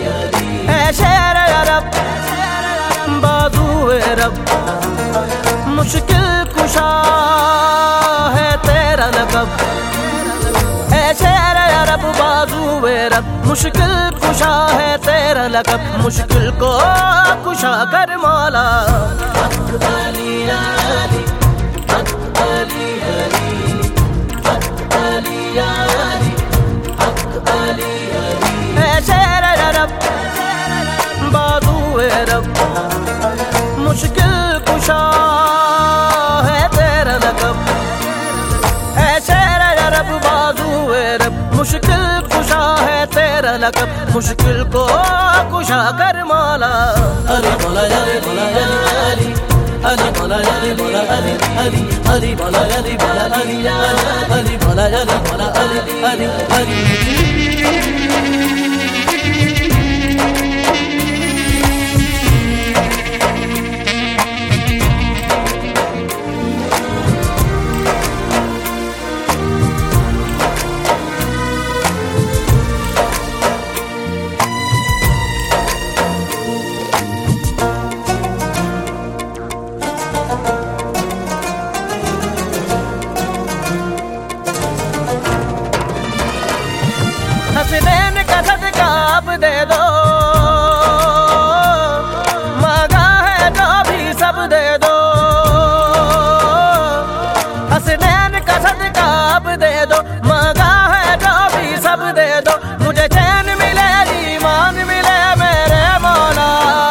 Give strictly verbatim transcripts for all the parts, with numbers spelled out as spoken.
ऐ शेर अरब बाज़ुए रब, मुश्किल कुशा है तेरा लक़ब। ऐ शेर अरब बाज़ुए रब, मुश्किल कुशा है तेरा लक़ब। मुश्किल को कुशा कर मौला। अली अली अली अली अली अली अली अली। ऐ शेर अरब बाज़ुए रब, मुश्किल कुशा है तेरा लक़ब। ऐ शेर अरब बाज़ुए रब, मुश्किल कुशा है तेरा लक़ब। मुश्किल को कुशा कर मौला। अली मौला अली मौला अली अली मौला अली मौला अली अली अली मौला अली मौला अली अली मौला अली मौला अली अली अली। हसनैन का सदका अब दे दो, मांगा है जो भी सब दे दो। हसनैन का सदका अब दे दो, मांगा है जो भी सब दे दो। मुझे चैन मिले ईमान मिले मेरे मौला।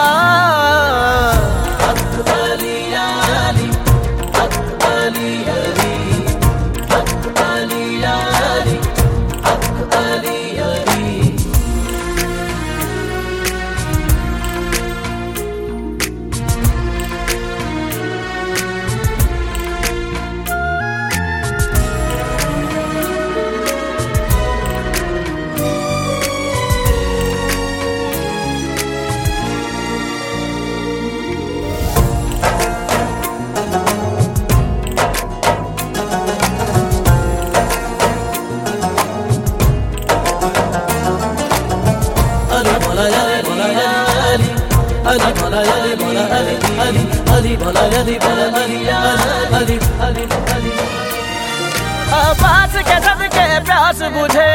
अली अली अली अली अली अली अली अली। अली मौला अली मौला अली अली अली मौला अली मौला अली अली अली अली। अब्बास के सदके प्यास बुझे,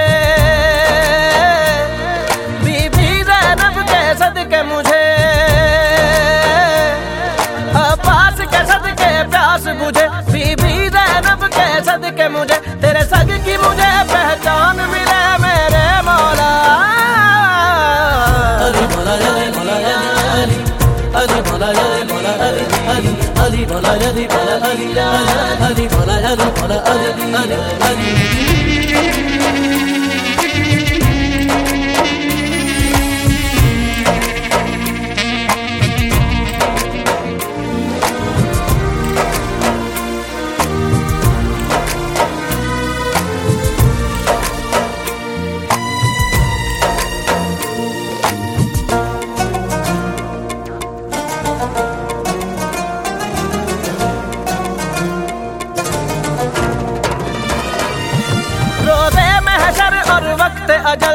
बीबी ज़ैनब के सदके मुझे। अब्बास के सदके प्यास बुझे, बीबी ज़ैनब के सदके मुझे। तेरे सग की मुझे पहचान मिले मेरे मौला। अली मौला अली मौला अली अली मौला अली मौला अली अली अली मौला अली मौला अली अली मौला अली मौला अली अली अली। वक्त अजल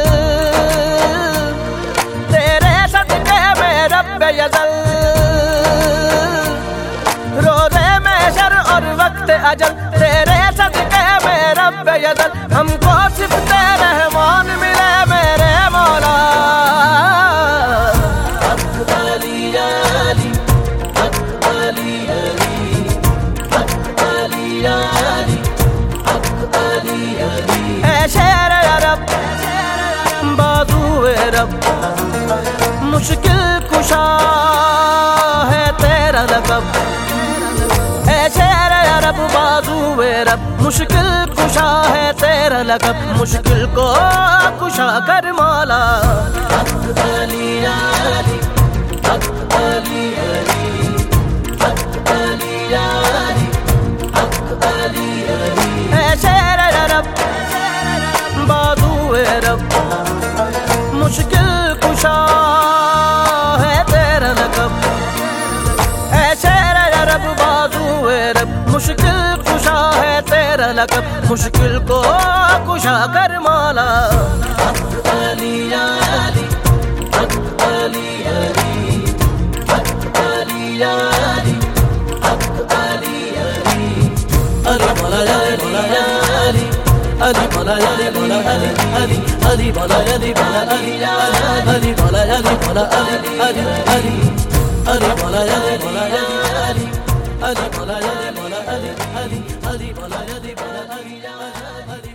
तेरे सदके में रब यज़ल। रोज़े महशर और वक्त अजल तेरे सदके में रब यज़ल। हमको सिफ़ते रहमान मिले मेरे मौला। अली अली अली अली अली अली अली। ऐ शेर अरब बाज़ुए रब, मुश्किल कुशा है तेरा लक़ब। ऐ शेर अरब बाज़ुए रब, मुश्किल कुशा है तेरा लक़ब। मुश्किल को कुशा कर मौला। अली अली अली अली अली अली अली। ऐ शेर अरब बाज़ुए रब, मुश्किल कुशा है तेरा लक़ब। ऐ शेर अरब बाज़ुए रब, मुश्किल कुशा है तेरा लक़ब। मुश्किल को कुशा कर मौला। Ali Ali bola Ali bola Ali Ali Ali bola Ali bola Ali Ali bola Ali bola Ali Ali Ali Ali bola Ali bola Ali Ali Ali bola Ali bola Ali Ali Ali bola Ali bola Ali Ali